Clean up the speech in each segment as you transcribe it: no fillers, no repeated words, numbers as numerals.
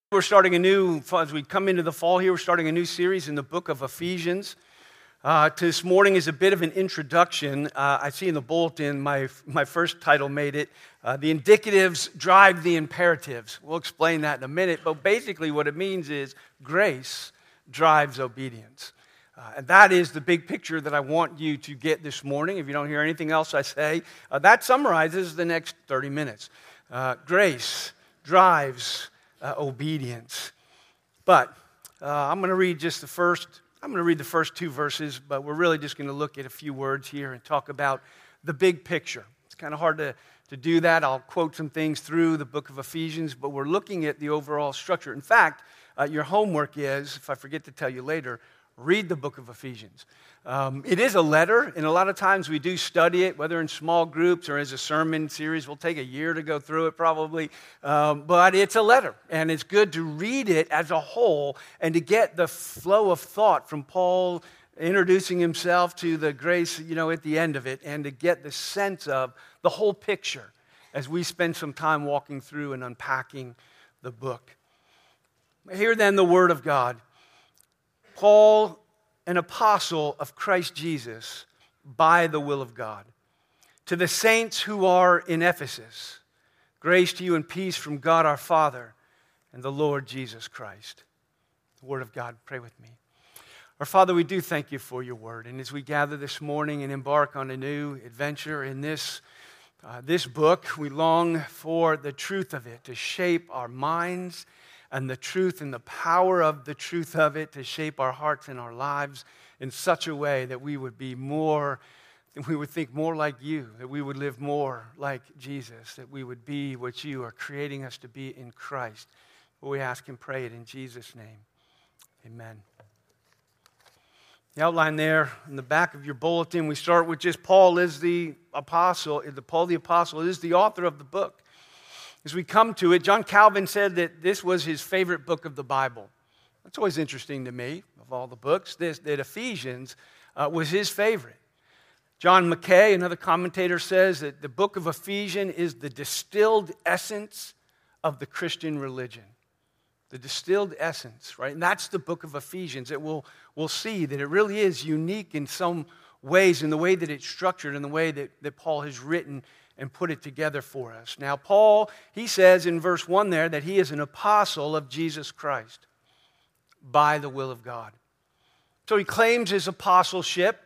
We're starting as we come into the fall here, we're starting a new series in the book of Ephesians. This morning is a bit of an introduction. I see in the bulletin, my first title made it, The Indicatives Drive the Imperatives. We'll explain that in a minute, but basically what it means is grace drives obedience. And that is the big picture that I want you to get this morning. If you don't hear anything else I say, that summarizes the next 30 minutes. Grace drives obedience. But I'm going to read the first two verses, but we're really just going to look at a few words here and talk about the big picture. It's kind of hard to do that. I'll quote some things through the book of Ephesians, but we're looking at the overall structure. In fact, your homework is, if I forget to tell you later, read the book of Ephesians. It is a letter, and a lot of times we do study it, whether in small groups or as a sermon series. We'll take a year to go through it probably, but it's a letter, and it's good to read it as a whole and to get the flow of thought from Paul introducing himself to the grace, at the end of it, and to get the sense of the whole picture as we spend some time walking through and unpacking the book. Hear then the word of God. Paul, an apostle of Christ Jesus, by the will of God. To the saints who are in Ephesus, grace to you and peace from God our Father and the Lord Jesus Christ. The word of God, pray with me. Our Father, we do thank you for your word. And as we gather this morning and embark on a new adventure in this book, we long for the truth of it to shape our minds and the truth and the power of the truth of it to shape our hearts and our lives in such a way that we would think more like you, that we would live more like Jesus, that we would be what you are creating us to be in Christ. We ask and pray it in Jesus' name. Amen. The outline there in the back of your bulletin, we start with just Paul is the apostle. Paul the apostle is the author of the book. As we come to it, John Calvin said that this was his favorite book of the Bible. That's always interesting to me, of all the books, that Ephesians was his favorite. John Mackay, another commentator, says that the book of Ephesians is the distilled essence of the Christian religion. The distilled essence, right? And that's the book of Ephesians. We'll see that it really is unique in some ways, in the way that it's structured, in the way that Paul has written and put it together for us. Now, Paul, he says in verse 1 there that he is an apostle of Jesus Christ by the will of God. So he claims his apostleship.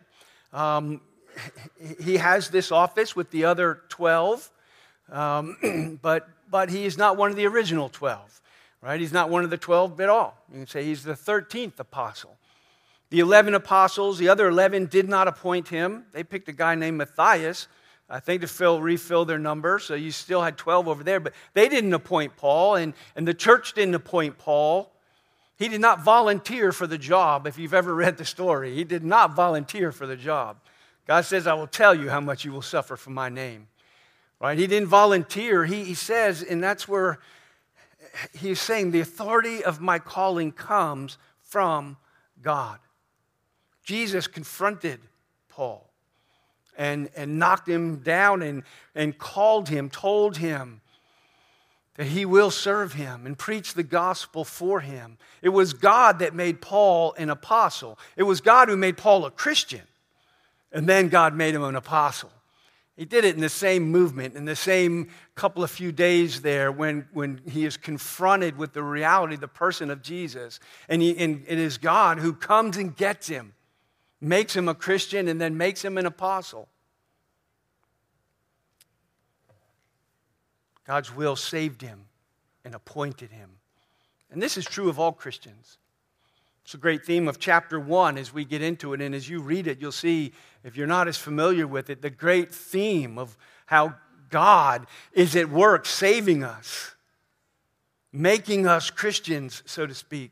He has this office with the other 12, but he is not one of the original 12, right? He's not one of the 12 at all. You can say he's the 13th apostle. The 11 apostles, the other 11 did not appoint him. They picked a guy named Matthias, I think to refill their number, so you still had 12 over there, but they didn't appoint Paul, and the church didn't appoint Paul. He did not volunteer for the job, if you've ever read the story. He did not volunteer for the job. God says, I will tell you how much you will suffer for my name. Right? He didn't volunteer. He says, and that's where he's saying, the authority of my calling comes from God. Jesus confronted Paul and knocked him down and called him, told him that he will serve him and preach the gospel for him. It was God that made Paul an apostle. It was God who made Paul a Christian, and then God made him an apostle. He did it in the same movement, in the same few days there when he is confronted with the reality, the person of Jesus. And it is God who comes and gets him, makes him a Christian, and then makes him an apostle. God's will saved him and appointed him. And this is true of all Christians. It's a great theme of chapter 1 as we get into it. And as you read it, you'll see, if you're not as familiar with it, the great theme of how God is at work saving us, making us Christians, so to speak.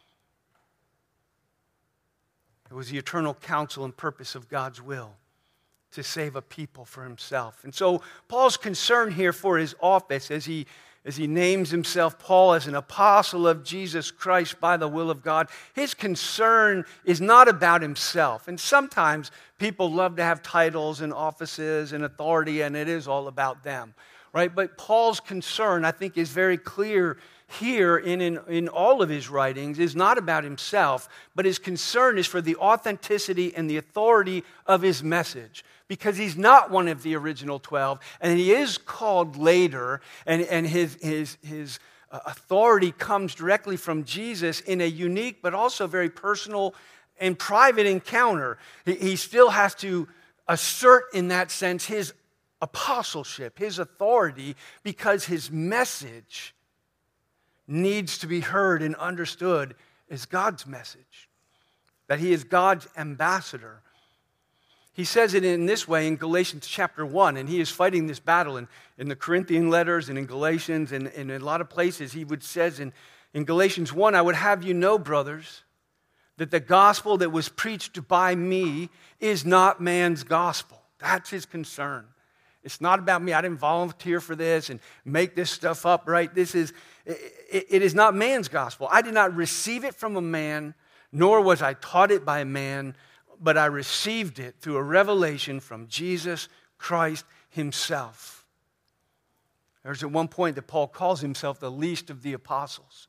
It was the eternal counsel and purpose of God's will to save a people for himself. And so Paul's concern here for his office as he names himself Paul as an apostle of Jesus Christ by the will of God, his concern is not about himself. And sometimes people love to have titles and offices and authority, and it is all about them, right? But Paul's concern, I think, is very clear here in all of his writings is not about himself, but his concern is for the authenticity and the authority of his message. Because he's not one of the original 12, and he is called later, and his authority comes directly from Jesus in a unique but also very personal and private encounter. He still has to assert in that sense his apostleship, his authority, because his message needs to be heard and understood as God's message, that he is God's ambassador. He says it in this way in Galatians chapter 1, and he is fighting this battle in the Corinthian letters and in Galatians and in a lot of places. He says in Galatians 1, I would have you know, brothers, that the gospel that was preached by me is not man's gospel. That's his concern. It's not about me. I didn't volunteer for this and make this stuff up, right? It is not man's gospel. I did not receive it from a man, nor was I taught it by a man, but I received it through a revelation from Jesus Christ himself. There's at one point that Paul calls himself the least of the apostles.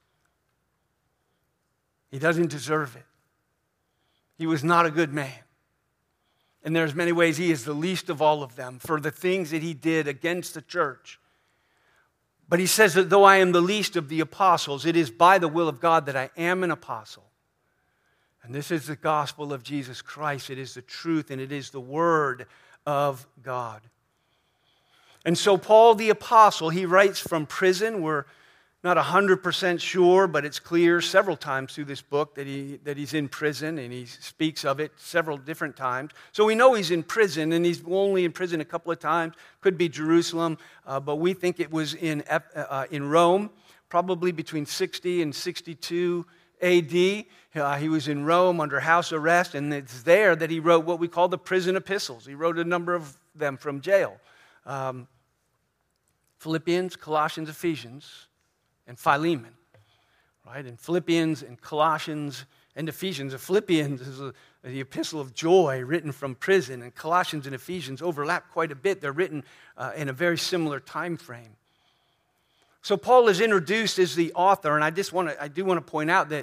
He doesn't deserve it. He was not a good man. And there's many ways he is the least of all of them for the things that he did against the church. But he says that though I am the least of the apostles, it is by the will of God that I am an apostle. And this is the gospel of Jesus Christ. It is the truth and it is the word of God. And so Paul the apostle, he writes from prison. We're not 100% sure, but it's clear several times through this book that he's in prison, and he speaks of it several different times. So we know he's in prison, and he's only in prison a couple of times. Could be Jerusalem, but we think it was in Rome, probably between 60 and 62 A.D. He was in Rome under house arrest, and it's there that he wrote what we call the prison epistles. He wrote a number of them from jail. Philippians, Colossians, Ephesians, and Philemon. Right? And Philippians and Colossians and Ephesians. Philippians is the epistle of joy written from prison, and Colossians and Ephesians overlap quite a bit. They're written in a very similar time frame. So Paul is introduced as the author, and I do want to point out that,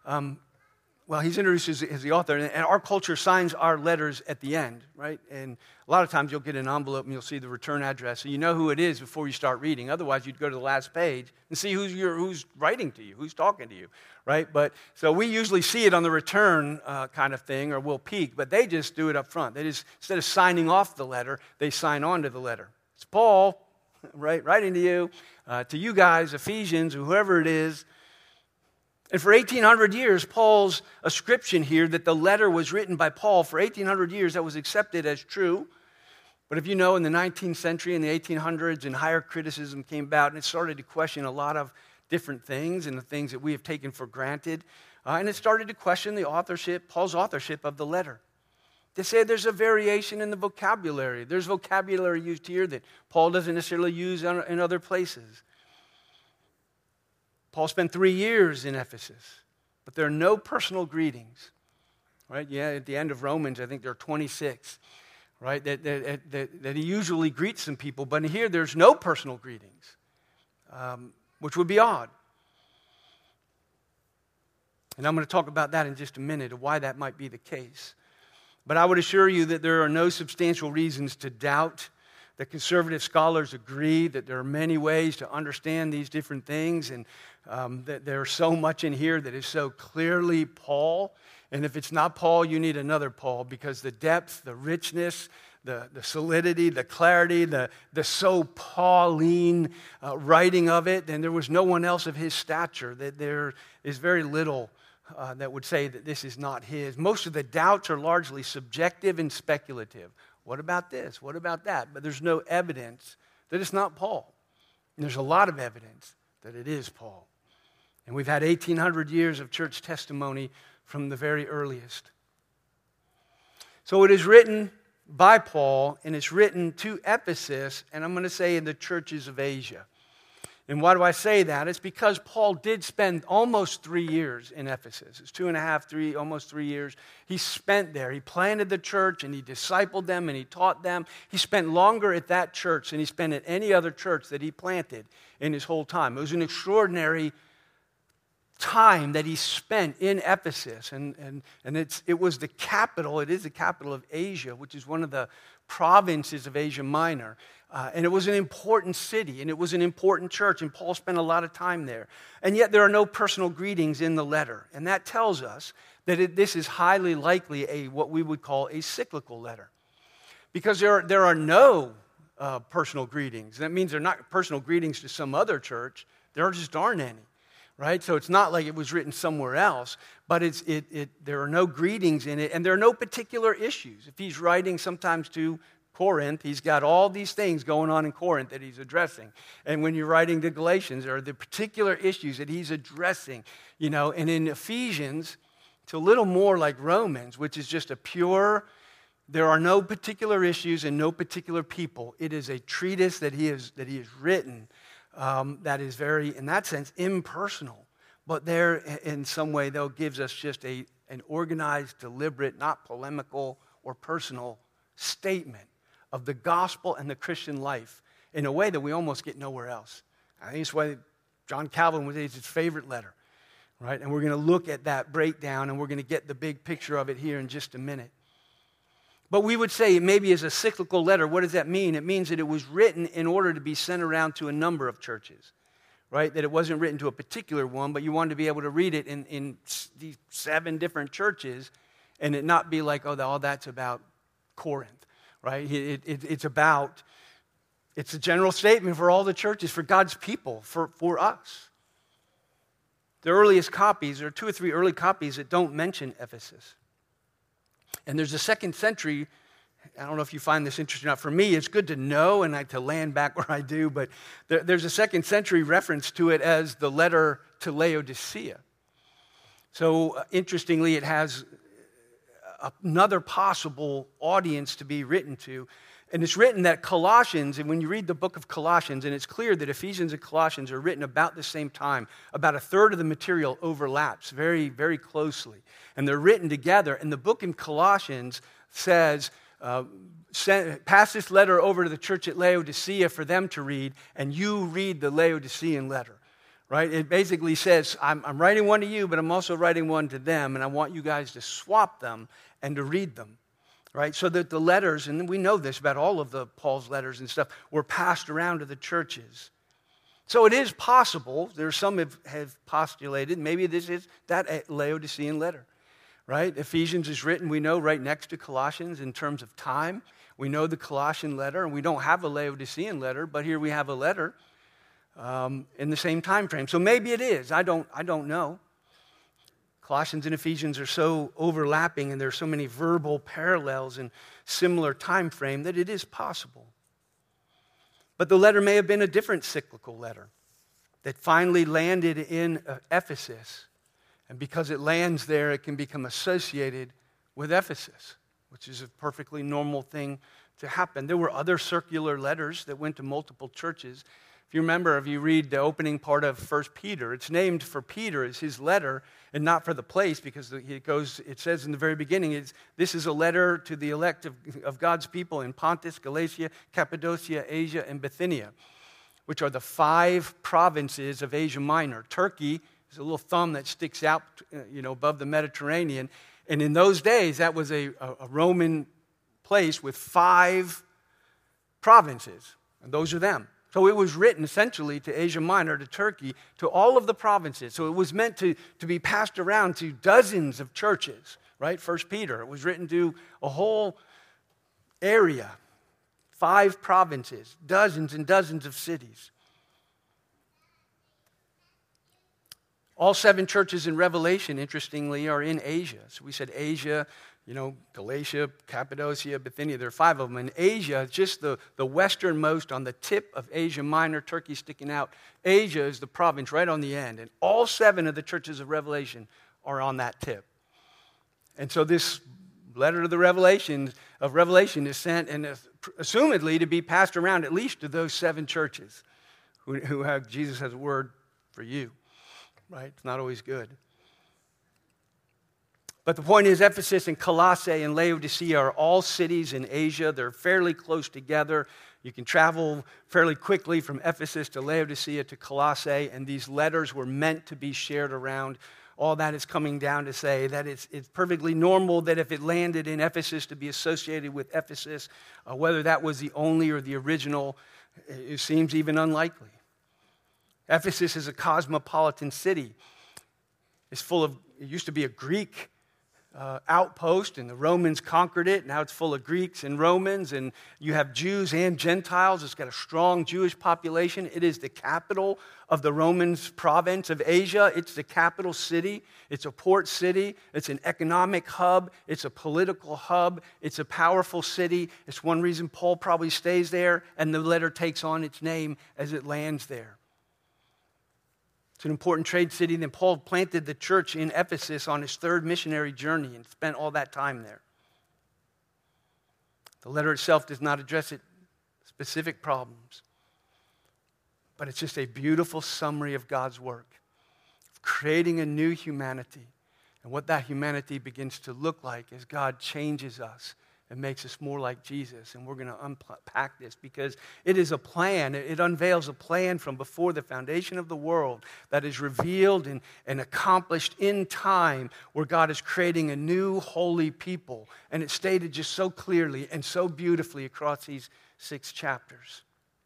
he's introduced as the author, and our culture signs our letters at the end, right? And a lot of times you'll get an envelope and you'll see the return address, so you know who it is before you start reading. Otherwise, you'd go to the last page and see who's writing to you, who's talking to you, right? But so we usually see it on the return kind of thing, or we'll peek, but they just do it up front. They just, instead of signing off the letter, they sign on to the letter. It's Paul, right, writing to you guys, Ephesians, whoever it is. And for 1,800 years, Paul's ascription here that the letter was written by Paul, for 1,800 years that was accepted as true. But if you know, in the 19th century, in the 1800s, and higher criticism came about, and it started to question a lot of different things and the things that we have taken for granted. And it started to question the authorship, Paul's authorship of the letter. They say there's a variation in the vocabulary. There's vocabulary used here that Paul doesn't necessarily use in other places. Paul spent 3 years in Ephesus, but there are no personal greetings. Right? Yeah, at the end of Romans, I think there are 26, right? That he usually greets some people, but here there's no personal greetings, which would be odd. And I'm going to talk about that in just a minute, of why that might be the case. But I would assure you that there are no substantial reasons to doubt. The conservative scholars agree that there are many ways to understand these different things, and that there's so much in here that is so clearly Paul. And if it's not Paul, you need another Paul, because the depth, the richness, the solidity, the clarity, the so Pauline writing of it, then there was no one else of his stature. That there is very little that would say that this is not his. Most of the doubts are largely subjective and speculative. What about this? What about that? But there's no evidence that it's not Paul. And there's a lot of evidence that it is Paul. And we've had 1,800 years of church testimony from the very earliest. So it is written by Paul, and it's written to Ephesus, and I'm going to say in the churches of Asia. And why do I say that? It's because Paul did spend almost 3 years in Ephesus. It's 2.5, almost 3 years. He spent there. He planted the church, and he discipled them, and he taught them. He spent longer at that church than he spent at any other church that he planted in his whole time. It was an extraordinary time that he spent in Ephesus, and it was the capital, it is the capital of Asia, which is one of the provinces of Asia Minor. And it was an important city, and it was an important church, and Paul spent a lot of time there. And yet there are no personal greetings in the letter. And that tells us that this is highly likely what we would call a cyclical letter. Because there are no personal greetings. That means they're not personal greetings to some other church. There just aren't any. Right? So it's not like it was written somewhere else, but there are no greetings in it, and there are no particular issues. If he's writing sometimes to Corinth, he's got all these things going on in Corinth that he's addressing. And when you're writing to Galatians, there are the particular issues that he's addressing, and in Ephesians, it's a little more like Romans, which is just there are no particular issues and no particular people. It is a treatise that he has written that is very, in that sense, impersonal. But there, in some way, though, gives us just an organized, deliberate, not polemical or personal statement of the gospel and the Christian life in a way that we almost get nowhere else. I think it's why John Calvin was his favorite letter, right? And we're going to look at that breakdown, and we're going to get the big picture of it here in just a minute. But we would say it maybe is a cyclical letter. What does that mean? It means that it was written in order to be sent around to a number of churches, right? That it wasn't written to a particular one, but you wanted to be able to read it in these 7 different churches and it not be like, all that's about Corinth, right? It's a general statement for all the churches, for God's people, for us. The earliest copies, there are 2 or 3 early copies that don't mention Ephesus. And there's a 2nd century, I don't know if you find this interesting or not. For me, it's good to know and to land back where I do, but there's a 2nd century reference to it as the letter to Laodicea. So interestingly, it has another possible audience to be written to. And it's written that Colossians, and when you read the book of Colossians, and it's clear that Ephesians and Colossians are written about the same time, about a third of the material overlaps very, very closely. And they're written together. And the book in Colossians says, pass this letter over to the church at Laodicea for them to read, and you read the Laodicean letter. Right? It basically says, I'm writing one to you, but I'm also writing one to them, and I want you guys to swap them and to read them. Right, so that the letters, and we know this about all of Paul's letters and stuff, were passed around to the churches. So it is possible, there's some have postulated, maybe this is that Laodicean letter, right? Ephesians is written, we know, right next to Colossians in terms of time. We know the Colossian letter, and we don't have a Laodicean letter, but here we have a letter in the same time frame. So maybe it is, I don't know. Colossians and Ephesians are so overlapping, and there are so many verbal parallels and similar time frame that it is possible. But the letter may have been a different cyclical letter that finally landed in Ephesus. And because it lands there, it can become associated with Ephesus, which is a perfectly normal thing to happen. There were other circular letters that went to multiple churches. If you remember, if you read the opening part of 1 Peter, it's named for Peter as his letter and not for the place, because it says in the very beginning, this is a letter to the elect of God's people in Pontus, Galatia, Cappadocia, Asia, and Bithynia, which are the 5 provinces of Asia Minor. Turkey is a little thumb that sticks out, above the Mediterranean. And in those days, that was a Roman place with 5 provinces, and those are them. So it was written essentially to Asia Minor, to Turkey, to all of the provinces. So it was meant to be passed around to dozens of churches, right? 1 Peter, it was written to a whole area, 5 provinces, dozens and dozens of cities. All 7 churches in Revelation, interestingly, are in Asia. So we said Asia, Galatia, Cappadocia, Bithynia, there are 5 of them. And Asia, just the westernmost on the tip of Asia Minor, Turkey sticking out. Asia is the province right on the end. And all 7 of the churches of Revelation are on that tip. And so this letter of Revelation is sent, and assumedly to be passed around at least to those 7 churches who have Jesus has a word for you. Right? It's not always good. But the point is, Ephesus and Colossae and Laodicea are all cities in Asia. They're fairly close together. You can travel fairly quickly from Ephesus to Laodicea to Colossae, and these letters were meant to be shared around. All that is coming down to say that it's perfectly normal that if it landed in Ephesus to be associated with Ephesus, whether that was the only or the original, it seems even unlikely. Ephesus is a cosmopolitan city. It used to be a Greek outpost, and the Romans conquered it. Now it's full of Greeks and Romans, and you have Jews and Gentiles. It's got a strong Jewish population. It is the capital of the Romans province of Asia. It's the capital city. It's a port city. It's an economic hub. It's a political hub. It's a powerful city. It's one reason Paul probably stays there, and the letter takes on its name as it lands there. It's an important trade city. Then Paul planted the church in Ephesus on his third missionary journey and spent all that time there. The letter itself does not address specific problems, but it's just a beautiful summary of God's work, of creating a new humanity, and what that humanity begins to look like as God changes us and makes us more like Jesus. And we're going to unpack this because it is a plan. It unveils a plan from before the foundation of the world that is revealed and accomplished in time, where God is creating a new holy people. And it's stated just so clearly and so beautifully across these 6 chapters.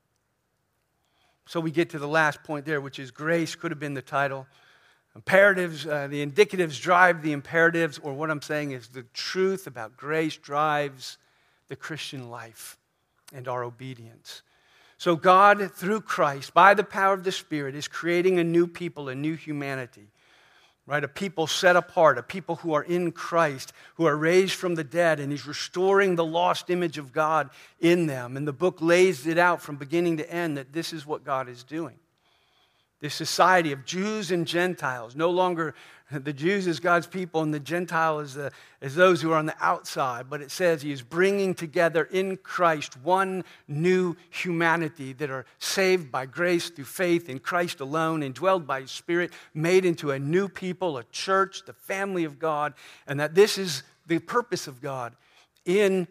So we get to the last point there, which is grace could have been the title. Imperatives, the indicatives drive the imperatives, or what I'm saying is the truth about grace drives the Christian life and our obedience. So God, through Christ, by the power of the Spirit, is creating a new people, a new humanity, right? A people set apart, a people who are in Christ, who are raised from the dead, and He's restoring the lost image of God in them. And the book lays it out from beginning to end that this is what God is doing. This society of Jews and Gentiles, no longer the Jews as God's people and the Gentiles as those who are on the outside, but it says He is bringing together in Christ one new humanity that are saved by grace through faith in Christ alone, indwelled by His Spirit, made into a new people, a church, the family of God, and that this is the purpose of God in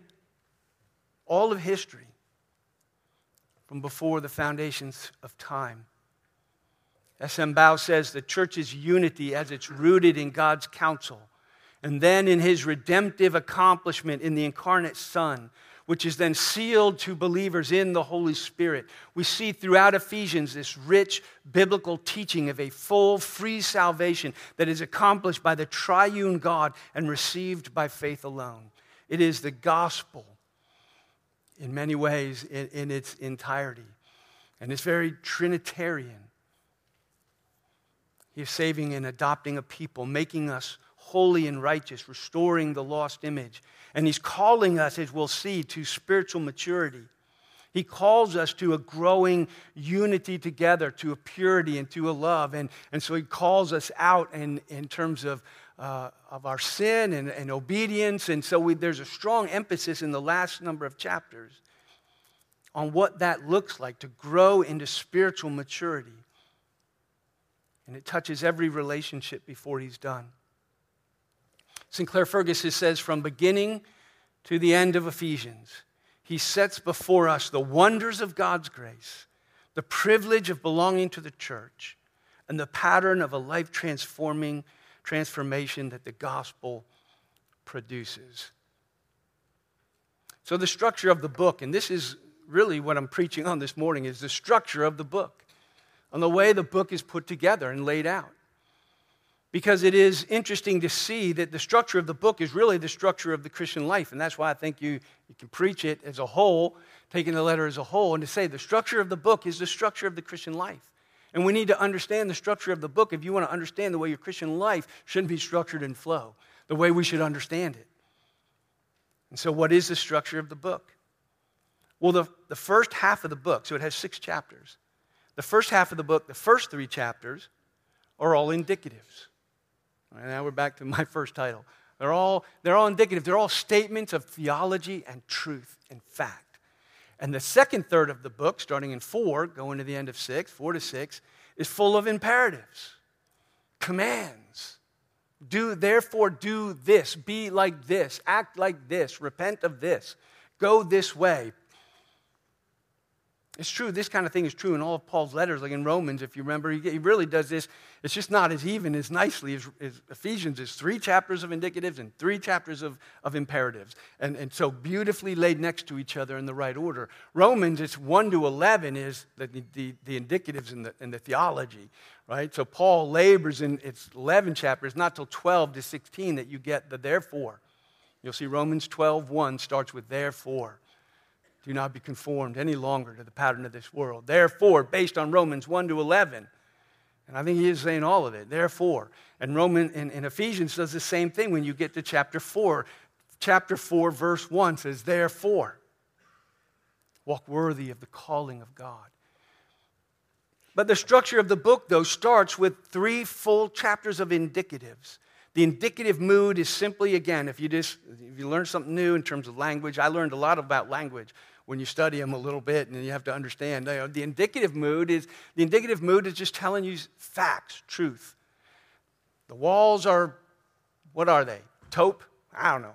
all of history from before the foundations of time. S.M. Bow says the church's unity as it's rooted in God's counsel, and then in His redemptive accomplishment in the incarnate Son, which is then sealed to believers in the Holy Spirit. We see throughout Ephesians this rich biblical teaching of a full, free salvation that is accomplished by the triune God and received by faith alone. It is the gospel in many ways in its entirety, and it's very Trinitarian. He's saving and adopting a people, making us holy and righteous, restoring the lost image. And He's calling us, as we'll see, to spiritual maturity. He calls us to a growing unity together, to a purity and to a love. And so He calls us out in terms of our sin and obedience. And so there's a strong emphasis in the last number of chapters on what that looks like, to grow into spiritual maturity. And it touches every relationship before He's done. Sinclair Ferguson says, from beginning to the end of Ephesians, he sets before us the wonders of God's grace, the privilege of belonging to the church, and the pattern of a life-transformation that the gospel produces. So the structure of the book, and this is really what I'm preaching on this morning, is the structure of the book, on the way the book is put together and laid out. Because it is interesting to see that the structure of the book is really the structure of the Christian life. And that's why I think you can preach it as a whole, taking the letter as a whole, and to say the structure of the book is the structure of the Christian life. And we need to understand the structure of the book if you want to understand the way your Christian life shouldn't be structured and flow, the way we should understand it. And so what is the structure of the book? Well, the first half of the book, so it has 6 chapters. The first half of the book, the first 3 chapters, are all indicatives. And now we're back to my first title. They're all indicative. They're all statements of theology and truth and fact. And the second third of the book, starting in 4, going to the end of 6, 4 to 6, is full of imperatives, commands. Therefore do this, be like this, act like this, repent of this, go this way. It's true. This kind of thing is true in all of Paul's letters, like in Romans, if you remember. He really does this. It's just not as even, as nicely as Ephesians is. 3 chapters of indicatives and 3 chapters of imperatives. And so beautifully laid next to each other in the right order. Romans, it's 1 to 11 is the indicatives and the theology, right? So Paul labors in its 11 chapters, not till 12 to 16 that you get the therefore. You'll see Romans 12:1 starts with therefore. Do not be conformed any longer to the pattern of this world. Therefore, based on Romans 1 to 11, and I think he is saying all of it, therefore. And Ephesians does the same thing when you get to chapter 4. Chapter 4, verse 1 says, therefore, walk worthy of the calling of God. But the structure of the book, though, starts with 3 full chapters of indicatives. The indicative mood is simply, again, if you learn something new in terms of language, I learned a lot about language when you study them a little bit, and you have to understand. The indicative mood is just telling you facts, truth. The walls are, what are they? Taupe? I don't know.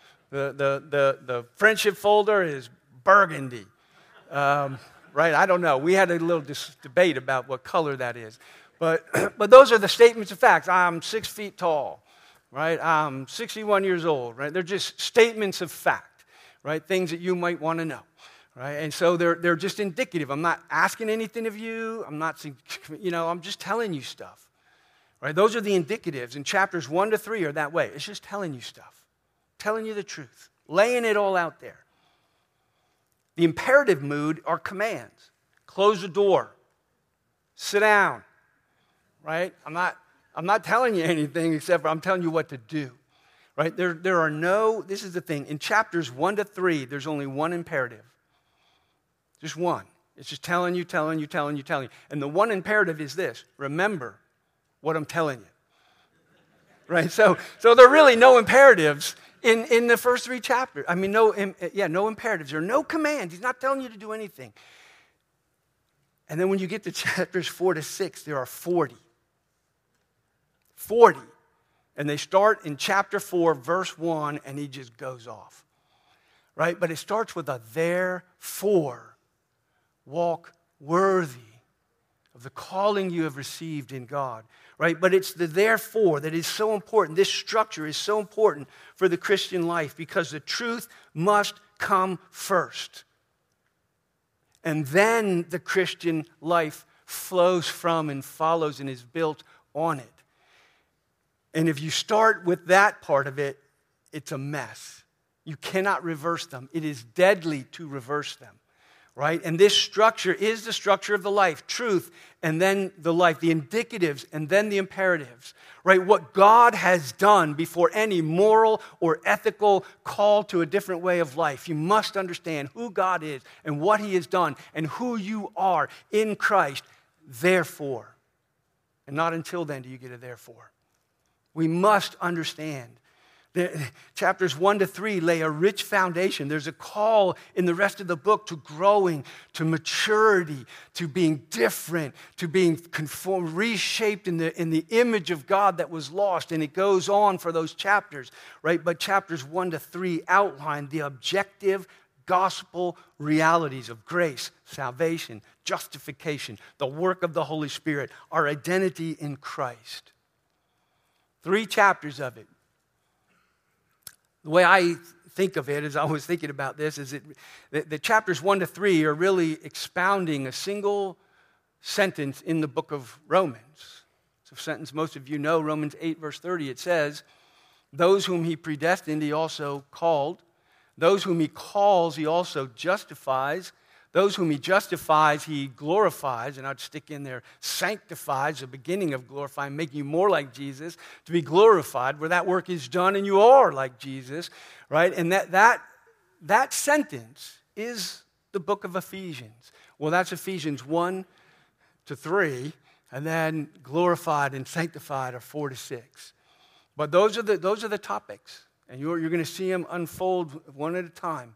The friendship folder is burgundy. Right? I don't know. We had a little debate about what color that is. But those are the statements of facts. I'm 6 feet tall. Right? I'm 61 years old. Right? They're just statements of fact. Right? Things that you might want to know. Right? And so they're just indicative. I'm not asking anything of you. I'm just telling you stuff. Right? Those are the indicatives. And chapters 1 to 3 are that way. It's just telling you stuff. Telling you the truth. Laying it all out there. The imperative mood are commands. Close the door. Sit down. Right? I'm not telling you anything except for I'm telling you what to do. Right? There are no, this is the thing, in chapters 1 to 3, there's only one imperative. Just one. It's just telling you. And the one imperative is this: remember what I'm telling you. Right? So there are really no imperatives in the first 3 chapters. I mean, no imperatives. There are no commands. He's not telling you to do anything. And then when you get to chapters 4 to 6, there are 40. 40. And they start in chapter 4, verse 1, and he just goes off. Right? But it starts with a therefore. Walk worthy of the calling you have received in God. Right? But it's the therefore that is so important. This structure is so important for the Christian life because the truth must come first. And then the Christian life flows from and follows and is built on it. And if you start with that part of it, it's a mess. You cannot reverse them. It is deadly to reverse them. Right? And this structure is the structure of the life. Truth, and then the life. The indicatives, and then the imperatives. Right? What God has done before any moral or ethical call to a different way of life. You must understand who God is and what He has done and who you are in Christ. Therefore. And not until then do you get a therefore. We must understand. Chapters 1 to 3 lay a rich foundation. There's a call in the rest of the book to growing, to maturity, to being different, to being conformed, reshaped in the image of God that was lost. And it goes on for those chapters, right? But chapters 1 to 3 outline the objective gospel realities of grace, salvation, justification, the work of the Holy Spirit, our identity in Christ. 3 chapters of it. The way I think of it, as I was thinking about this, is the chapters 1 to 3 are really expounding a single sentence in the book of Romans. It's a sentence most of you know, Romans 8, verse 30. It says, those whom He predestined, He also called. Those whom He calls, He also justifies. Those whom He justifies, He glorifies. And I'd stick in there, sanctifies, the beginning of glorifying, making you more like Jesus, to be glorified, where that work is done and you are like Jesus, right? And that sentence is the book of Ephesians. Well, that's Ephesians 1 to 3, and then glorified and sanctified are 4 to 6. But those are the topics, and you're going to see them unfold one at a time.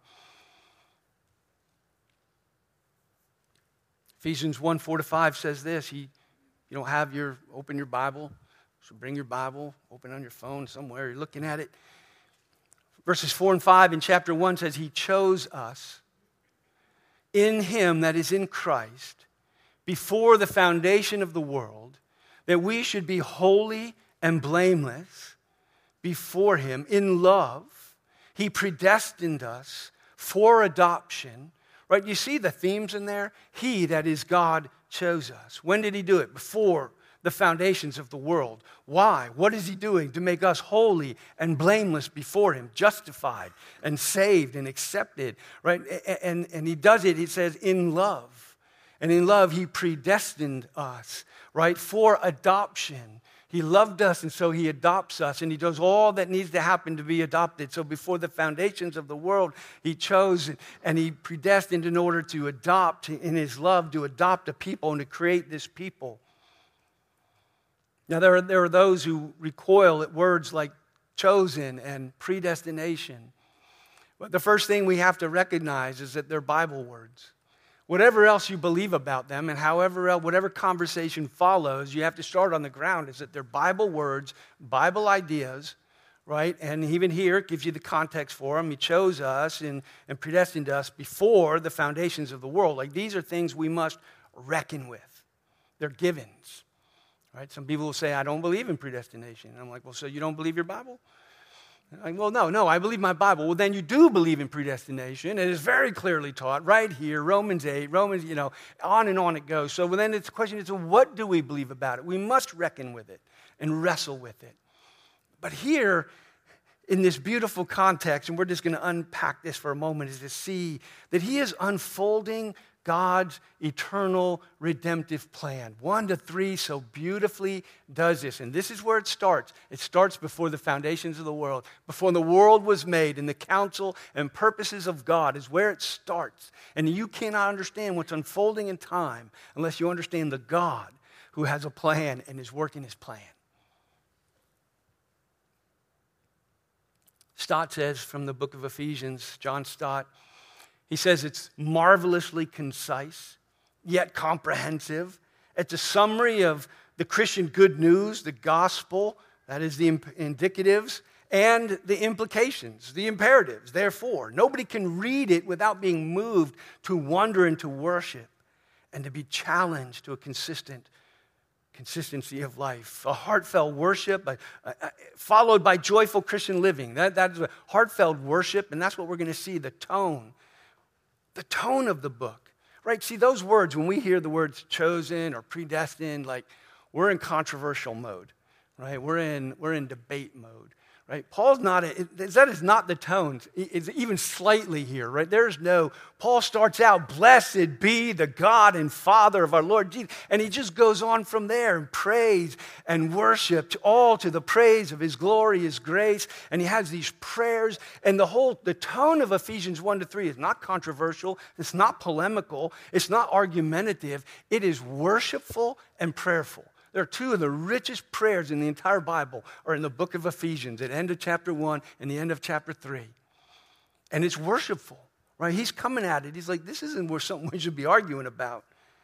Ephesians 1, 4 to 5 says this. You don't have open your Bible. So bring your Bible, open on your phone somewhere. You're looking at it. Verses 4 and 5 in chapter 1 says, He chose us in him, that is in Christ, before the foundation of the world, that we should be holy and blameless before him in love. He predestined us for adoption. Right? You see the themes in there? He, that is God, chose us. When did he do it? Before the foundations of the world. Why? What is he doing? To make us holy and blameless before him, justified and saved and accepted, right? And he does it, he says, in love. And in love, he predestined us, right, for adoption. He loved us, and so he adopts us, and he does all that needs to happen to be adopted. So before the foundations of the world, he chose and he predestined in order to adopt, in his love, to adopt a people and to create this people. Now, there are those who recoil at words like chosen and predestination. But the first thing we have to recognize is that they're Bible words. Whatever else you believe about them and whatever conversation follows, you have to start on the ground is that they're Bible words, Bible ideas, right? And even here, it gives you the context for them. He chose us and predestined us before the foundations of the world. Like, these are things we must reckon with. They're givens. Right? Some people will say, I don't believe in predestination. And I'm like, well, so you don't believe your Bible? Like, well, no, I believe my Bible. Well, then you do believe in predestination. It is very clearly taught right here, Romans 8, on and on it goes. So then it's a question is, what do we believe about it? We must reckon with it and wrestle with it. But here, in this beautiful context, and we're just going to unpack this for a moment, is to see that he is unfolding God's eternal redemptive plan. 1-3 so beautifully does this. And this is where it starts. It starts before the foundations of the world. Before the world was made, and the counsel and purposes of God is where it starts. And you cannot understand what's unfolding in time unless you understand the God who has a plan and is working his plan. Stott says from the book of Ephesians, John Stott, he says it's marvelously concise, yet comprehensive. It's a summary of the Christian good news, the gospel, that is the indicatives, and the implications, the imperatives. Therefore, nobody can read it without being moved to wonder and to worship and to be challenged to a consistency of life. A heartfelt worship followed by joyful Christian living. That is a heartfelt worship, and that's what we're going to see, the tone of the book, right? See, those words, when we hear the words chosen or predestined, like we're in controversial mode, right? We're in debate mode, right? Paul's not, that is not the tone. It's even slightly here, right? Paul starts out, blessed be the God and Father of our Lord Jesus. And he just goes on from there and praise and worship, all to the praise of his glory, his grace. And he has these prayers. And the tone of Ephesians 1-3 is not controversial. It's not polemical. It's not argumentative. It is worshipful and prayerful. There are two of the richest prayers in the entire Bible are in the book of Ephesians, at the end of chapter 1 and the end of chapter 3. And it's worshipful, right? He's coming at it. He's like, this isn't something we should be arguing about.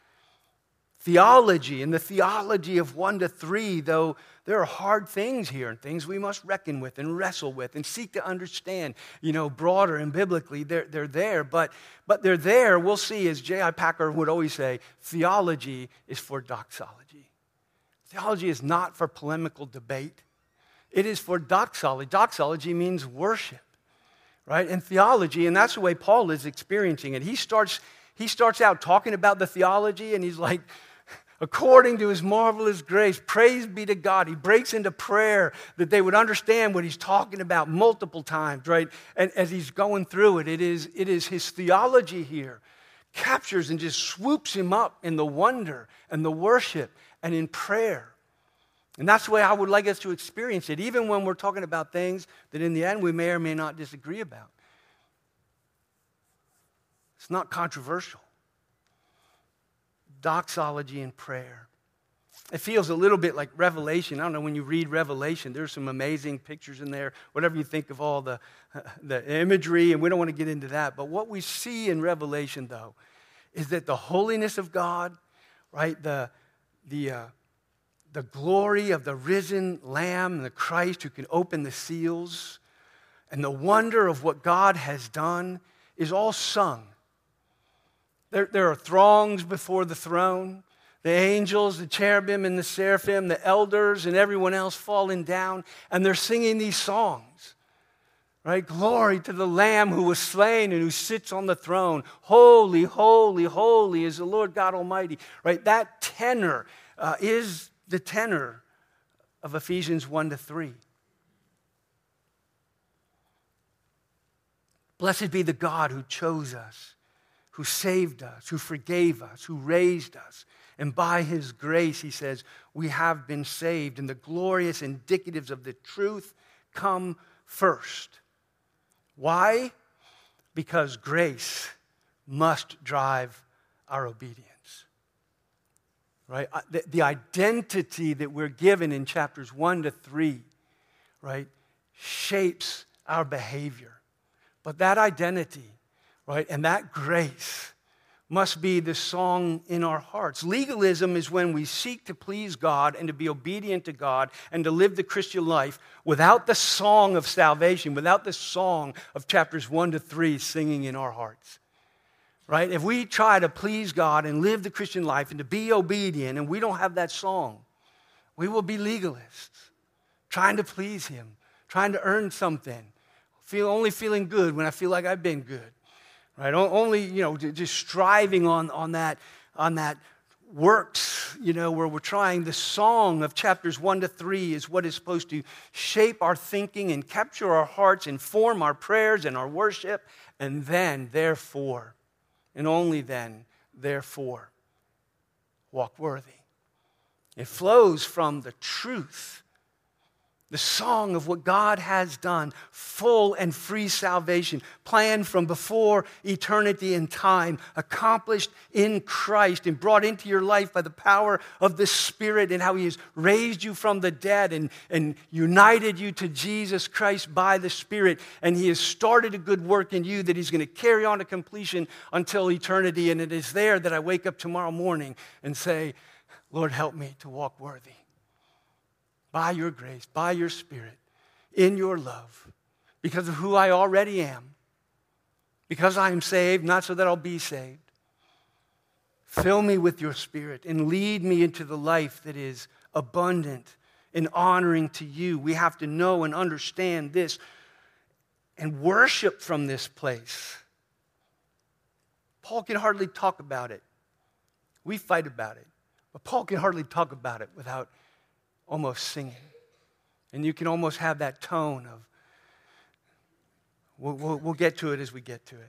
Theology, and the theology of 1-3, though there are hard things here and things we must reckon with and wrestle with and seek to understand, broader and biblically. They're there, but they're there. We'll see, as J.I. Packer would always say, theology is for doxology. Theology is not for polemical debate. It is for doxology. Doxology means worship, right? And theology, and that's the way Paul is experiencing it. He starts out talking about the theology, and he's like, according to his marvelous grace, praise be to God. He breaks into prayer that they would understand what he's talking about multiple times, right? And as he's going through it, it is his theology here captures and just swoops him up in the wonder and the worship and in prayer. And that's the way I would like us to experience it, even when we're talking about things that in the end we may or may not disagree about. It's not controversial. Doxology and prayer. It feels a little bit like Revelation. I don't know, when you read Revelation, there's some amazing pictures in there, whatever you think of all the imagery, and we don't want to get into that. But what we see in Revelation, though, is that the holiness of God, right, the glory of the risen Lamb and the Christ who can open the seals, and the wonder of what God has done is all sung. There are throngs before the throne. The angels, the cherubim and the seraphim, the elders and everyone else falling down. And they're singing these songs. Right? Glory to the Lamb who was slain and who sits on the throne. Holy, holy, holy is the Lord God Almighty. Right? That tenor is the tenor of Ephesians 1-3. Blessed be the God who chose us, who saved us, who forgave us, who raised us. And by his grace, he says, we have been saved. And the glorious indicatives of the truth come first. Why? Because grace must drive our obedience. Right? The identity that we're given in chapters 1-3, right, shapes our behavior. But that identity, right, and that grace must be the song in our hearts. Legalism is when we seek to please God and to be obedient to God and to live the Christian life without the song of salvation, without the song of chapters 1-3 singing in our hearts. Right? If we try to please God and live the Christian life and to be obedient and we don't have that song, we will be legalists, trying to please him, trying to earn something, only feeling good when I feel like I've been good. Right? Only, just striving on that works, where we're trying. The song of chapters 1-3 is what is supposed to shape our thinking and capture our hearts, inform our prayers and our worship, and then, therefore, and only then, therefore, walk worthy. It flows from the truth. The song of what God has done, full and free salvation, planned from before eternity and time, accomplished in Christ and brought into your life by the power of the Spirit, and how he has raised you from the dead and united you to Jesus Christ by the Spirit. And he has started a good work in you that he's going to carry on to completion until eternity. And it is there that I wake up tomorrow morning and say, Lord, help me to walk worthy. By your grace, by your Spirit, in your love, because of who I already am, because I am saved, not so that I'll be saved. Fill me with your Spirit and lead me into the life that is abundant and honoring to you. We have to know and understand this and worship from this place. Paul can hardly talk about it. We fight about it, but Paul can hardly talk about it without almost singing. And you can almost have that tone of, we'll get to it as we get to it.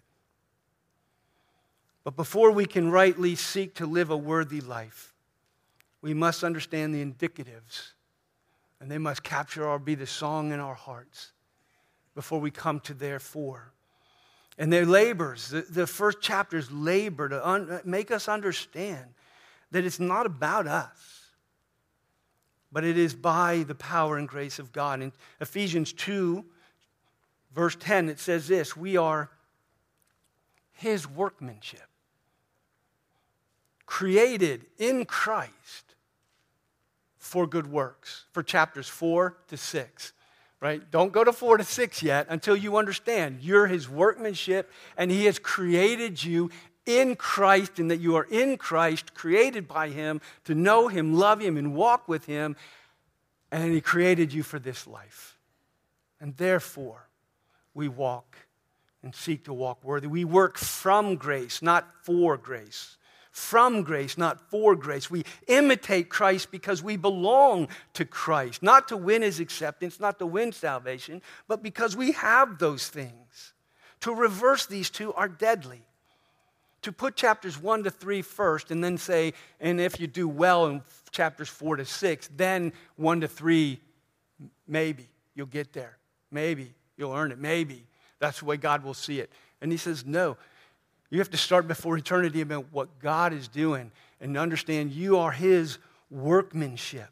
But before we can rightly seek to live a worthy life, we must understand the indicatives, and they must capture or be the song in our hearts before we come to therefore. And their labors, the first chapters labor to make us understand that it's not about us, but it is by the power and grace of God. In Ephesians 2, verse 10, it says this: we are his workmanship, created in Christ for good works, for chapters 4-6. Right? Don't go to 4-6 yet until you understand you're his workmanship and he has created you in Christ, and that you are in Christ, created by him to know him, love him, and walk with him. And he created you for this life. And therefore, we walk and seek to walk worthy. We work from grace, not for grace. From grace, not for grace. We imitate Christ because we belong to Christ, not to win his acceptance, not to win salvation, but because we have those things. To reverse these two are deadly. To put chapters 1-3 first and then say, and if you do well in chapters 4-6, then 1-3, maybe you'll get there. Maybe you'll earn it. Maybe that's the way God will see it. And he says, no, you have to start before eternity about what God is doing and understand you are his workmanship.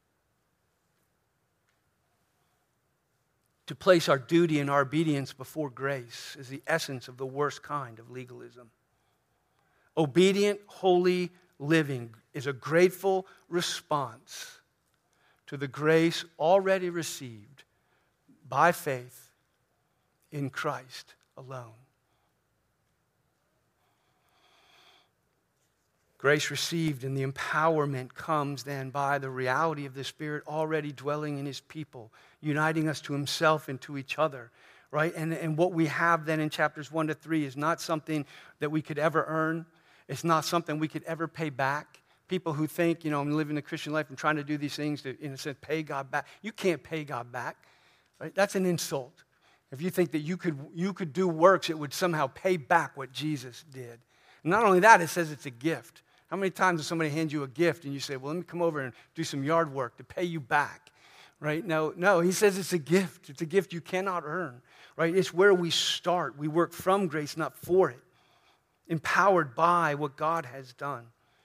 To place our duty and our obedience before grace is the essence of the worst kind of legalism. Obedient, holy living is a grateful response to the grace already received by faith in Christ alone. Grace received and the empowerment comes then by the reality of the Spirit already dwelling in his people, uniting us to himself and to each other, right? And what we have then in chapters 1 to 3 is not something that we could ever earn. It's not something we could ever pay back. People who think, I'm living a Christian life and trying to do these things to, in a sense, pay God back. You can't pay God back, right? That's an insult. If you think that you could do works that would somehow pay back what Jesus did. And not only that, it says it's a gift. How many times does somebody hand you a gift and you say, well, let me come over and do some yard work to pay you back, right? No, he says it's a gift. It's a gift you cannot earn, right? It's where we start. We work from grace, not for it, empowered by what God has done.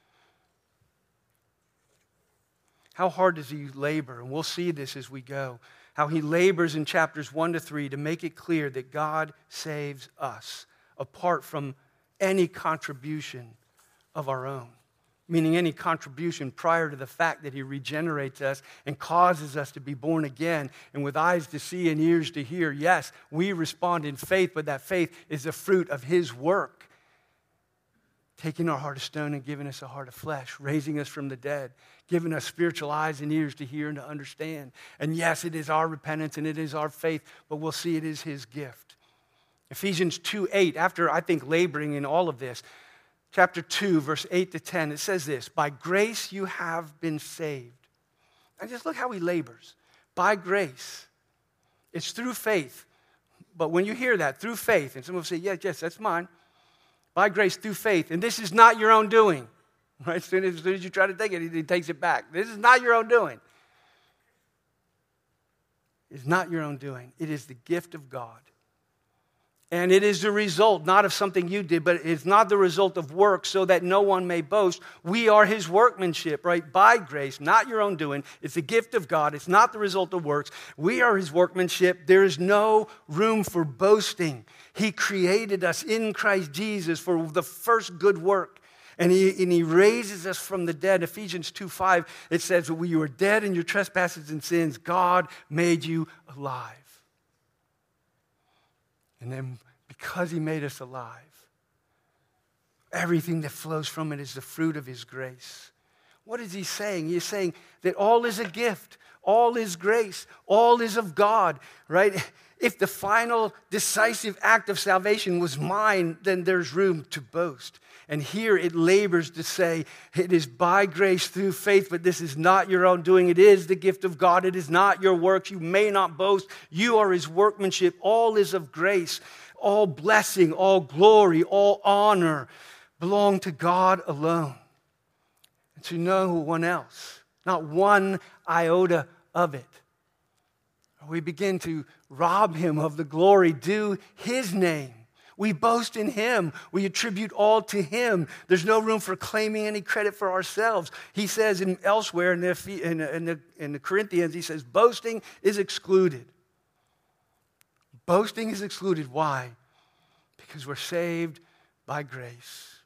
How hard does he labor? And we'll see this as we go. How he labors in chapters 1 to 3 to make it clear that God saves us apart from any contribution of our own, meaning any contribution prior to the fact that he regenerates us and causes us to be born again and with eyes to see and ears to hear. Yes, we respond in faith, but that faith is the fruit of his work, taking our heart of stone and giving us a heart of flesh, raising us from the dead, giving us spiritual eyes and ears to hear and to understand. And yes, it is our repentance and it is our faith, but we'll see it is his gift. Ephesians 2:8, after I think laboring in all of this, chapter 2, verse 8 to 10, it says this, by grace you have been saved. And just look how he labors. By grace. It's through faith. But when you hear that, through faith, and someone will say, yes, that's mine. By grace, through faith. And this is not your own doing. Right? As soon as you try to take it, he takes it back. This is not your own doing. It's not your own doing. It is the gift of God. And it is the result, not of something you did, but it's not the result of work so that no one may boast. We are his workmanship, right? By grace, not your own doing. It's the gift of God. It's not the result of works. We are his workmanship. There is no room for boasting. He created us in Christ Jesus for the first good work. And he raises us from the dead. Ephesians 2:5, it says, when you were dead in your trespasses and sins, God made you alive. And then because he made us alive, everything that flows from it is the fruit of his grace. What is he saying? He's saying that all is a gift, all is grace, all is of God, right? If the final decisive act of salvation was mine, then there's room to boast. And here it labors to say, it is by grace through faith, but this is not your own doing. It is the gift of God. It is not your works. You may not boast. You are his workmanship. All is of grace. All blessing, all glory, all honor belong to God alone. And to no one else. Not one iota of it. We begin to rob him of the glory due his name. We boast in him. We attribute all to him. There's no room for claiming any credit for ourselves. He says elsewhere in the Corinthians, he says, boasting is excluded. Boasting is excluded. Why? Because we're saved by grace.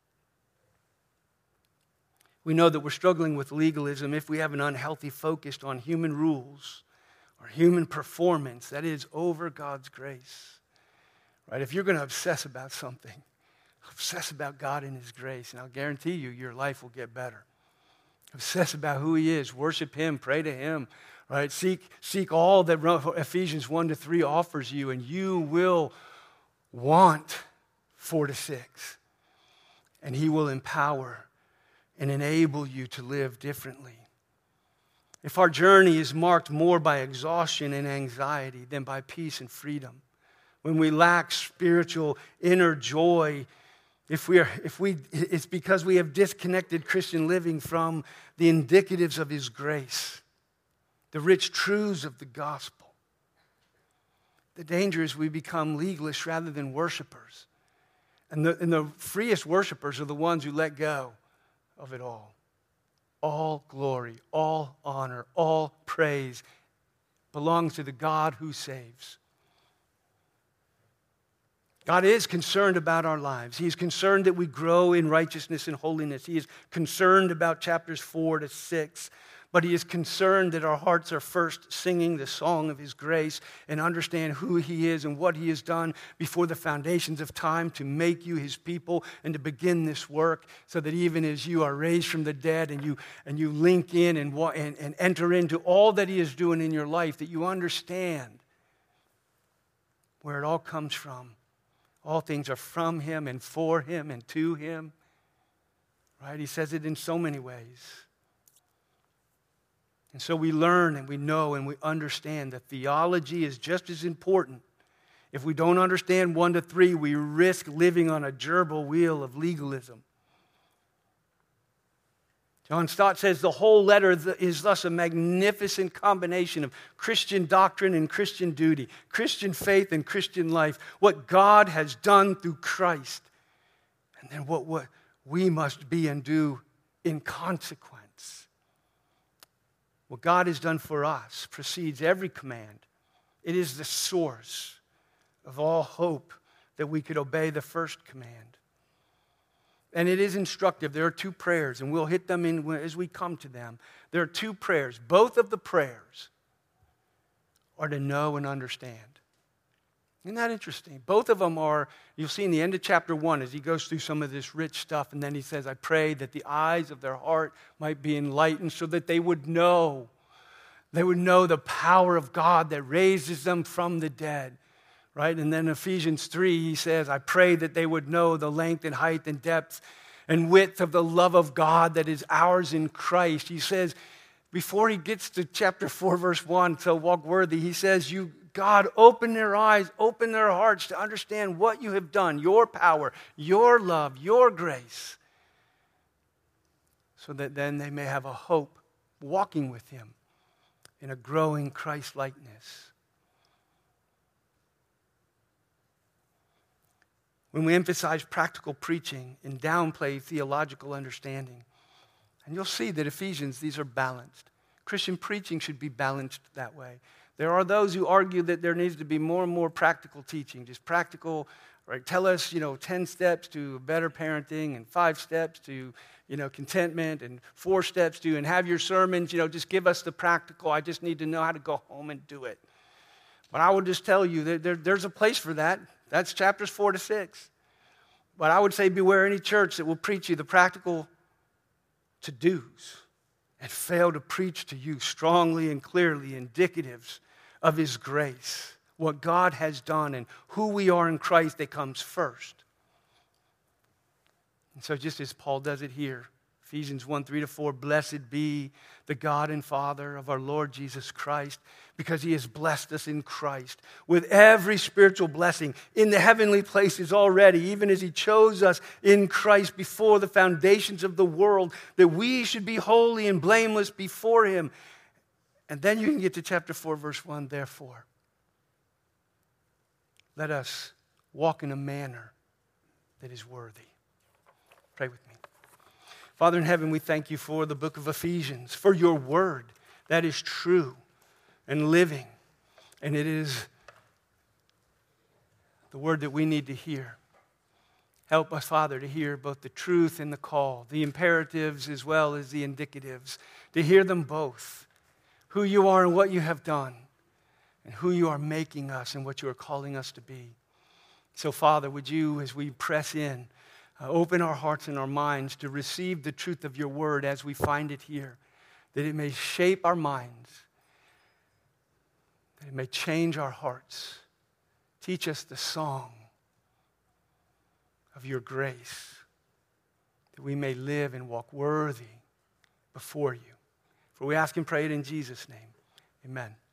We know that we're struggling with legalism if we have an unhealthy focus on human rules or human performance that is over God's grace. Right? If you're going to obsess about something, obsess about God and his grace, and I'll guarantee you your life will get better. Obsess about who he is, worship him, pray to him, right? Seek all that Ephesians 1 to 3 offers you, and you will want 4 to 6. And he will empower and enable you to live differently. If our journey is marked more by exhaustion and anxiety than by peace and freedom, when we lack spiritual inner joy, it's because we have disconnected Christian living from the indicatives of his grace, the rich truths of the gospel. The danger is we become legalists rather than worshipers. And the freest worshipers are the ones who let go of it all. All glory, all honor, all praise belongs to the God who saves. God is concerned about our lives. He is concerned that we grow in righteousness and holiness. He is concerned about chapters 4 to 6. But he is concerned that our hearts are first singing the song of his grace and understand who he is and what he has done before the foundations of time to make you his people and to begin this work, so that even as you are raised from the dead and you link in and enter into all that he is doing in your life, that you understand where it all comes from. All things are from him and for him and to him. Right? He says it in so many ways. And so we learn and we know and we understand that theology is just as important. If we don't understand 1 to 3, we risk living on a gerbil wheel of legalism. John Stott says the whole letter is thus a magnificent combination of Christian doctrine and Christian duty, Christian faith and Christian life, what God has done through Christ, and then what we must be and do in consequence. What God has done for us precedes every command. It is the source of all hope that we could obey the first command. And it is instructive. There are 2 prayers, and we'll hit them in as we come to them. There are 2 prayers. Both of the prayers are to know and understand. Isn't that interesting? Both of them are, you'll see in the end of chapter 1 as he goes through some of this rich stuff, and then he says, I pray that the eyes of their heart might be enlightened so that they would know the power of God that raises them from the dead. Right? And then Ephesians 3, he says, I pray that they would know the length and height and depth and width of the love of God that is ours in Christ. He says, before he gets to chapter 4, verse 1, so walk worthy, he says, God, open their eyes, open their hearts to understand what you have done, your power, your love, your grace, so that then they may have a hope walking with him in a growing Christ-likeness. When we emphasize practical preaching and downplay theological understanding, and you'll see that Ephesians, these are balanced. Christian preaching should be balanced that way. There are those who argue that there needs to be more and more practical teaching, just practical, right? Tell us, 10 steps to better parenting and 5 steps to, contentment and 4 steps to, and have your sermons, just give us the practical. I just need to know how to go home and do it. But I will just tell you that there's a place for that. That's chapters 4 to 6. But I would say beware any church that will preach you the practical to-dos and fail to preach to you strongly and clearly indicatives of his grace, what God has done and who we are in Christ that comes first. And so just as Paul does it here, Ephesians 1, 3-4, blessed be the God and Father of our Lord Jesus Christ, because he has blessed us in Christ with every spiritual blessing in the heavenly places already, even as he chose us in Christ before the foundations of the world, that we should be holy and blameless before him. And then you can get to chapter 4, verse 1, therefore, let us walk in a manner that is worthy. Pray with me. Father in heaven, we thank you for the book of Ephesians, for your word that is true and living. And it is the word that we need to hear. Help us, Father, to hear both the truth and the call, the imperatives as well as the indicatives, to hear them both, who you are and what you have done, and who you are making us and what you are calling us to be. So, Father, would you, as we press in, open our hearts and our minds to receive the truth of your word as we find it here, that it may shape our minds, that it may change our hearts. Teach us the song of your grace, that we may live and walk worthy before you. For we ask and pray it in Jesus' name. Amen.